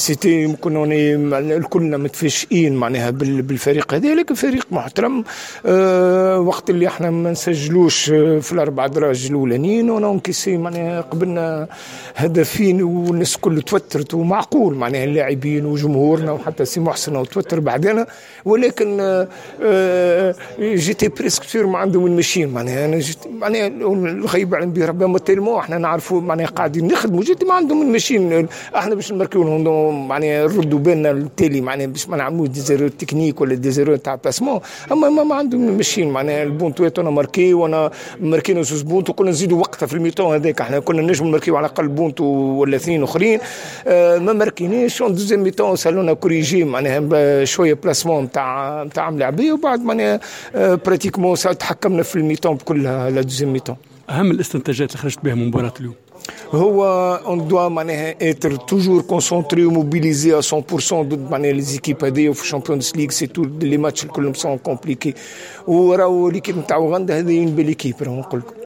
سيتي كنا كلنا متفاجئين معناها بالفريق هذا، لكن فريق محترم. وقت اللي احنا ما نسجلوش في الاربع دراج الاولانيين وننكسي معناها قبلنا هدفين والناس كل توترت، ومعقول معناها اللاعبين وجمهورنا وحتى سي محسن وتوتر بعدنا، ولكن جيتي بريسك سير ما عندهم المشين معناها. انا جيت معناها الغيب على به ربما تيلمو احنا نعرفوا معناها قاعدين نخدموا، جيت ما عندهم المشين. احنا باش نمركوا لهم معناها نردوا بالنا التالي معناها باش ما نعملوش ديزيرو تكنيك ولا ديزيرو تاع باسمون، اما ما عندهم المشين معناها. البونتوات انا ماركي وانا ماركينا زوج بونت، وكنا نزيدوا وقتها في الميتون هذاك، احنا كنا نجم نماركيو على الاقل بونت ولا اثنين اخرين، ما ماركينيش. اون دوزيام ميتون سالونا كوريجي معناها شويه بلاسمون نتاع ملاعبيه، وبعد معناها براتيكمون تحكمنا في الميتون بكلها لا دوزيام ميتون. اهم الاستنتاجات اللي خرجت بها من مباراه اليوم هو on doit معناها être toujours concentré ou mobilisé à 100% ضد معناها ليزيكيب هذه في الشامبيونز ليغ. سي تو لي ماتش كلهم سون كومبليكي، وراهو ليكيب نتاع اوغندا هذه بليكيب راهو نقول لكم.